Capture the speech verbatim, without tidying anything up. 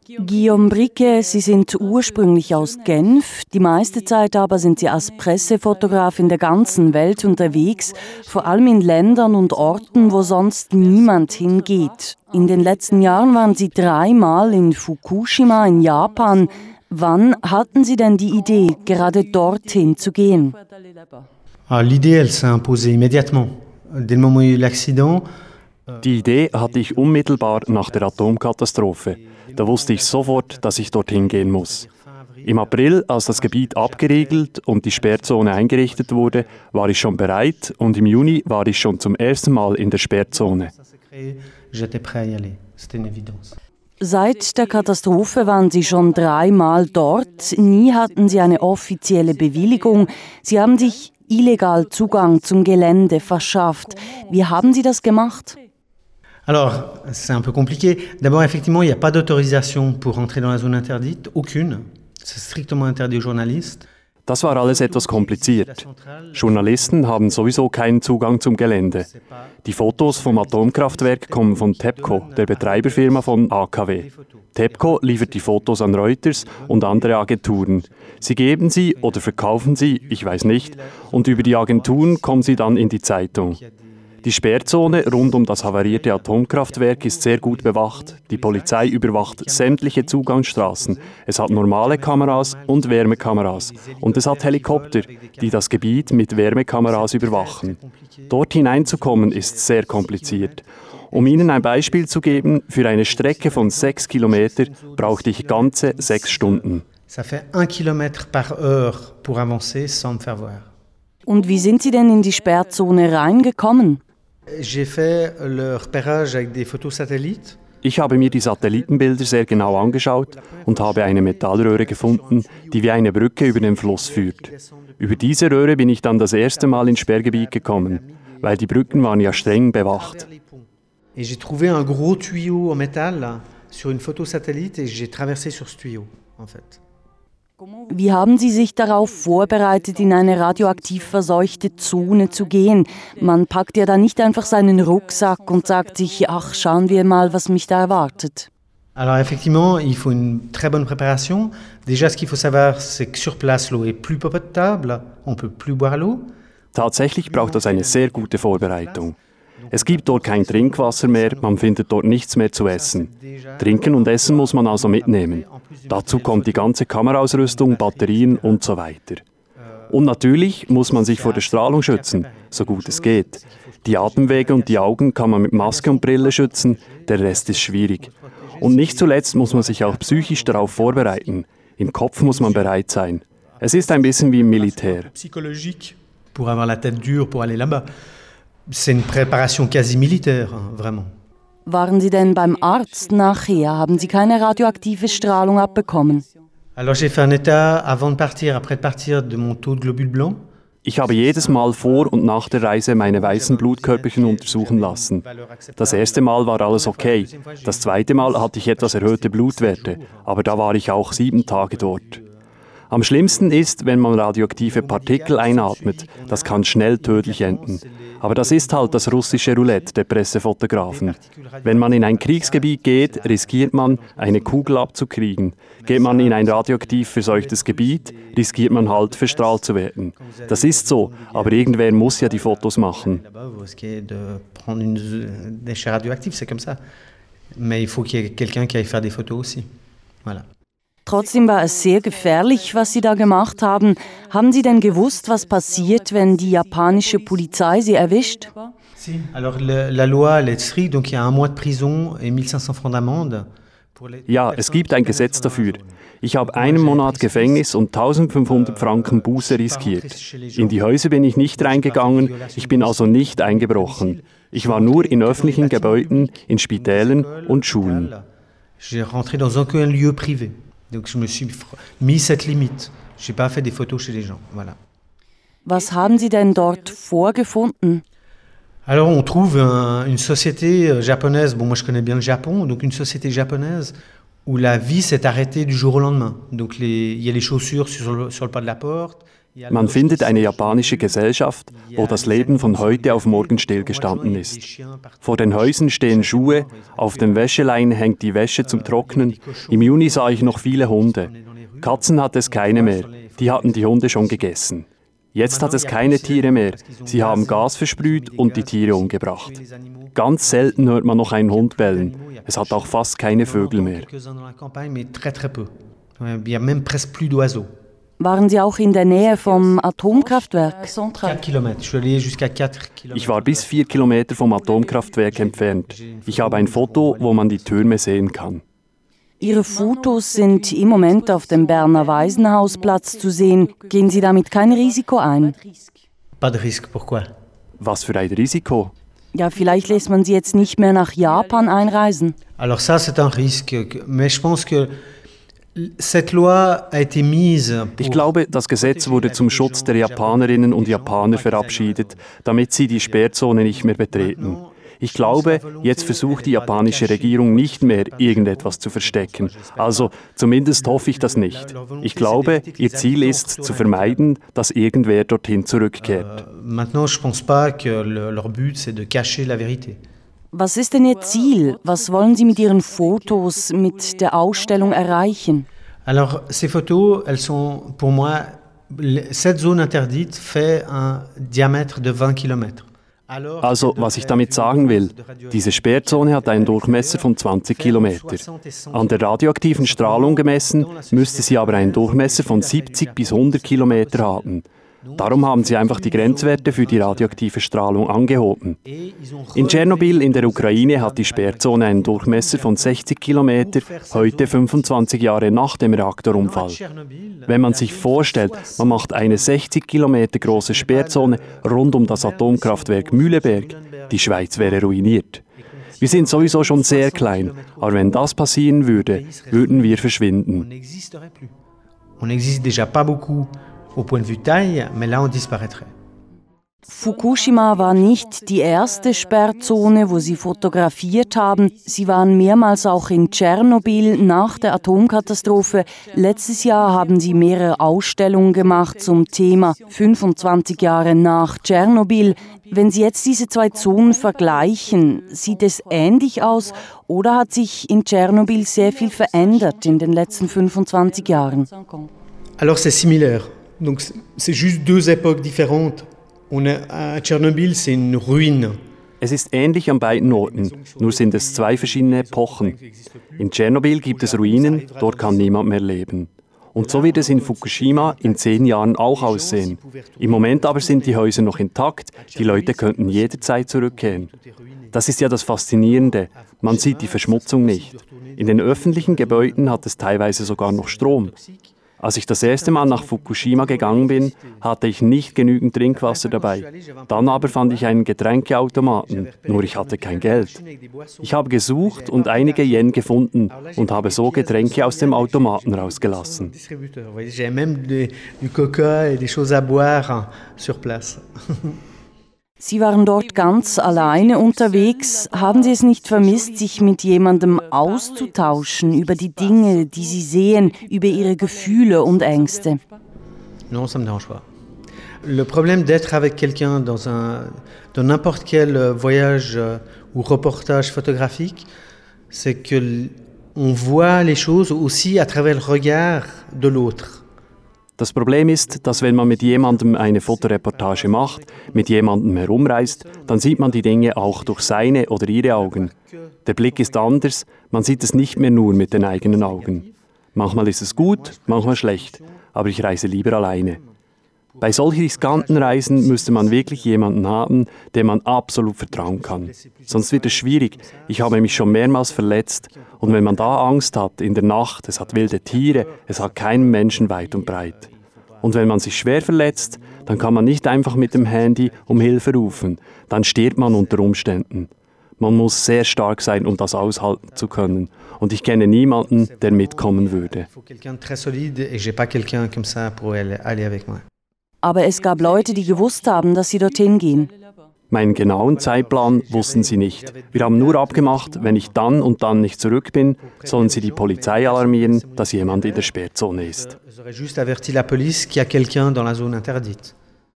Guillaume Briquet, Sie sind ursprünglich aus Genf, die meiste Zeit aber sind Sie als Pressefotograf in der ganzen Welt unterwegs, vor allem in Ländern und Orten, wo sonst niemand hingeht. In den letzten Jahren waren Sie dreimal in Fukushima in Japan. Wann hatten Sie denn die Idee, gerade dorthin zu gehen? L'idée, elle s'est imposée immédiatement. Dès le moment où il y a eu l'accident. Die Idee hatte ich unmittelbar nach der Atomkatastrophe. Da wusste ich sofort, dass ich dorthin gehen muss. Im April, als das Gebiet abgeriegelt und die Sperrzone eingerichtet wurde, war ich schon bereit und im Juni war ich schon zum ersten Mal in der Sperrzone. Seit der Katastrophe waren Sie schon dreimal dort. Nie hatten Sie eine offizielle Bewilligung. Sie haben sich illegal Zugang zum Gelände verschafft. Wie haben Sie das gemacht? Alors, c'est un peu compliqué. D'abord, effectivement, il n'y a pas d'autorisation pour entrer dans la zone interdite. Aucune. C'est strictement interdit aux journalistes. Das war alles etwas kompliziert. Journalisten haben sowieso keinen Zugang zum Gelände. Die Fotos vom Atomkraftwerk kommen von TEPCO, der Betreiberfirma von A K W. TEPCO liefert die Fotos an Reuters und andere Agenturen. Sie geben sie oder verkaufen sie, ich weiß nicht, und über die Agenturen kommen sie dann in die Zeitung. Die Sperrzone rund um das havarierte Atomkraftwerk ist sehr gut bewacht. Die Polizei überwacht sämtliche Zugangsstraßen. Es hat normale Kameras und Wärmekameras. Und es hat Helikopter, die das Gebiet mit Wärmekameras überwachen. Dort hineinzukommen ist sehr kompliziert. Um Ihnen ein Beispiel zu geben, für eine Strecke von sechs Kilometer brauchte ich ganze sechs Stunden. Ça fait un kilomètre par heure pour avancer sans me faire voir. Und wie sind Sie denn in die Sperrzone reingekommen? J'ai fait le repérage avec des photos satellites. Ich habe mir die Satellitenbilder sehr genau angeschaut und habe eine Metallröhre gefunden, die wie eine Brücke über den Fluss führt. Über diese Röhre bin ich dann das erste Mal ins Sperrgebiet gekommen, weil die Brücken waren ja streng bewacht. Et j'ai trouvé un gros tuyau en métal là, sur une photo satellite et j'ai traversé sur ce tuyau en fait. Wie haben Sie sich darauf vorbereitet, in eine radioaktiv verseuchte Zone zu gehen? Man packt ja da nicht einfach seinen Rucksack und sagt sich, ach, schauen wir mal, was mich da erwartet. Alors effectivement, il faut une très bonne préparation. Déjà, ce qu'il faut savoir, c'est que sur place, l'eau est plus potable, on peut plus boire l'eau. Tatsächlich braucht das eine sehr gute Vorbereitung. Es gibt dort kein Trinkwasser mehr, man findet dort nichts mehr zu essen. Trinken und Essen muss man also mitnehmen. Dazu kommt die ganze Kameraausrüstung, Batterien und so weiter. Und natürlich muss man sich vor der Strahlung schützen, so gut es geht. Die Atemwege und die Augen kann man mit Maske und Brille schützen, der Rest ist schwierig. Und nicht zuletzt muss man sich auch psychisch darauf vorbereiten. Im Kopf muss man bereit sein. Es ist ein bisschen wie im Militär. Psychologique, pour avoir la tête dure, pour aller là-bas. C'est une préparation quasi militaire, vraiment. Waren Sie denn beim Arzt nachher? Haben Sie keine radioaktive Strahlung abbekommen? Alors j'ai fait un état avant de partir, après de partir, de mon taux de globules blancs. Ich habe jedes Mal vor und nach der Reise meine weißen Blutkörperchen untersuchen lassen. Das erste Mal war alles okay. Das zweite Mal hatte ich etwas erhöhte Blutwerte, aber da war ich auch sieben Tage dort. Am schlimmsten ist, wenn man radioaktive Partikel einatmet. Das kann schnell tödlich enden. Aber das ist halt das russische Roulette der Pressefotografen. Wenn man in ein Kriegsgebiet geht, riskiert man, eine Kugel abzukriegen. Geht man in ein radioaktiv verseuchtes Gebiet, riskiert man halt, verstrahlt zu werden. Das ist so, aber irgendwer muss ja die Fotos machen. Mais il faut qu'il y ait quelqu'un qui aille faire des photos aussi. Voilà. Trotzdem war es sehr gefährlich, was Sie da gemacht haben. Haben Sie denn gewusst, was passiert, wenn die japanische Polizei Sie erwischt? Si. Alors la, la loi elle est stricte, donc il y a un mois de prison et mille cinq cents francs d'amende. Ja, es gibt ein Gesetz dafür. Ich habe einen Monat Gefängnis und eintausendfünfhundert Franken Buße riskiert. In die Häuser bin ich nicht reingegangen, ich bin also nicht eingebrochen. Ich war nur in öffentlichen Gebäuden, in Spitälern und Schulen. J'ai rentré dans aucun lieu privé. Donc je me suis mis cette limite. J'ai pas fait des photos chez les gens. Voilà. Was haben Sie denn dort vorgefunden? Alors on trouve un, une société japonaise, bon moi je connais bien le Japon, donc une société japonaise où la vie s'est arrêtée du jour au lendemain. Donc les, il y a les chaussures sur le, sur le pas de la porte. Man findet eine japanische Gesellschaft, wo das Leben von heute auf morgen stillgestanden ist. Vor den Häusern stehen Schuhe, auf den Wäscheleinen hängt die Wäsche zum Trocknen. Im Juni sah ich noch viele Hunde. Katzen hat es keine mehr, die hatten die Hunde schon gegessen. Jetzt hat es keine Tiere mehr, sie haben Gas versprüht und die Tiere umgebracht. Ganz selten hört man noch einen Hund bellen, es hat auch fast keine Vögel mehr. Waren Sie auch in der Nähe vom Atomkraftwerk? Ich war bis vier Kilometer vom Atomkraftwerk entfernt. Ich habe ein Foto, wo man die Türme sehen kann. Ihre Fotos sind im Moment auf dem Berner Waisenhausplatz zu sehen. Gehen Sie damit kein Risiko ein? Was für ein Risiko? Ja, vielleicht lässt man Sie jetzt nicht mehr nach Japan einreisen. Alors ça, c'est un risque, mais je pense que cette loi a été mise. Ich glaube, das Gesetz wurde zum Schutz der Japanerinnen und Japaner verabschiedet, damit sie die Sperrzone nicht mehr betreten. Ich glaube, jetzt versucht die japanische Regierung nicht mehr, irgendetwas zu verstecken. Also zumindest hoffe ich das nicht. Ich glaube, ihr Ziel ist, zu vermeiden, dass irgendwer dorthin zurückkehrt. Maintenant, je pense pas que leur but c'est de cacher la vérité. Was ist denn Ihr Ziel? Was wollen Sie mit Ihren Fotos, mit der Ausstellung erreichen? Alors, ces photos, elles sont pour moi, cette zone interdite fait un diamètre de vingt kilomètres. Also, was ich damit sagen will, diese Sperrzone hat einen Durchmesser von zwanzig Kilometer. An der radioaktiven Strahlung gemessen müsste sie aber einen Durchmesser von siebzig bis hundert Kilometer haben. Darum haben sie einfach die Grenzwerte für die radioaktive Strahlung angehoben. In Tschernobyl in der Ukraine hat die Sperrzone einen Durchmesser von sechzig Kilometer, heute fünfundzwanzig Jahre nach dem Reaktorunfall. Wenn man sich vorstellt, man macht eine sechzig Kilometer große Sperrzone rund um das Atomkraftwerk Mühleberg, die Schweiz wäre ruiniert. Wir sind sowieso schon sehr klein, aber wenn das passieren würde, würden wir verschwinden. On n'existe déjà pas beaucoup. Au point de vue taille, mais là on disparaîtrait. Fukushima war nicht die erste Sperrzone, wo Sie fotografiert haben. Sie waren mehrmals auch in Tschernobyl nach der Atomkatastrophe. Letztes Jahr haben Sie mehrere Ausstellungen gemacht zum Thema fünfundzwanzig Jahre nach Tschernobyl. Wenn Sie jetzt diese zwei Zonen vergleichen, sieht es ähnlich aus oder hat sich in Tschernobyl sehr viel verändert in den letzten fünfundzwanzig Jahren? Alors c'est similaire. Donc c'est juste deux époques différentes. On a, à Tschernobyl, c'est une ruine. Es ist ähnlich an beiden Orten, nur sind es zwei verschiedene Epochen. In Tschernobyl gibt es Ruinen, dort kann niemand mehr leben. Und so wird es in Fukushima in zehn Jahren auch aussehen. Im Moment aber sind die Häuser noch intakt, die Leute könnten jederzeit zurückkehren. Das ist ja das Faszinierende, man sieht die Verschmutzung nicht. In den öffentlichen Gebäuden hat es teilweise sogar noch Strom. Als ich das erste Mal nach Fukushima gegangen bin, hatte ich nicht genügend Trinkwasser dabei. Dann aber fand ich einen Getränkeautomaten, nur ich hatte kein Geld. Ich habe gesucht und einige Yen gefunden und habe so Getränke aus dem Automaten rausgelassen. J'ai même du coca et des choses à boire sur place. Sie waren dort ganz alleine unterwegs. Haben Sie es nicht vermisst, sich mit jemandem auszutauschen über die Dinge, die Sie sehen, über Ihre Gefühle und Ängste? Non, ça me dérange pas. Le problème d'être avec quelqu'un dans un, dans n'importe quel voyage ou reportage photographique, c'est que on voit les choses aussi à travers le regard de l'autre. Das Problem ist, dass wenn man mit jemandem eine Fotoreportage macht, mit jemandem herumreist, dann sieht man die Dinge auch durch seine oder ihre Augen. Der Blick ist anders, man sieht es nicht mehr nur mit den eigenen Augen. Manchmal ist es gut, manchmal schlecht, aber ich reise lieber alleine. Bei solch riskanten Reisen müsste man wirklich jemanden haben, dem man absolut vertrauen kann. Sonst wird es schwierig. Ich habe mich schon mehrmals verletzt. Und wenn man da Angst hat, in der Nacht, es hat wilde Tiere, es hat keinen Menschen weit und breit. Und wenn man sich schwer verletzt, dann kann man nicht einfach mit dem Handy um Hilfe rufen. Dann stirbt man unter Umständen. Man muss sehr stark sein, um das aushalten zu können. Und ich kenne niemanden, der mitkommen würde. Aber es gab Leute, die gewusst haben, dass sie dorthin gehen. Meinen genauen Zeitplan wussten sie nicht. Wir haben nur abgemacht, wenn ich dann und dann nicht zurück bin, sollen sie die Polizei alarmieren, dass jemand in der Sperrzone ist. J'aurais juste averti la police qu'il y a quelqu'un dans la zone interdite.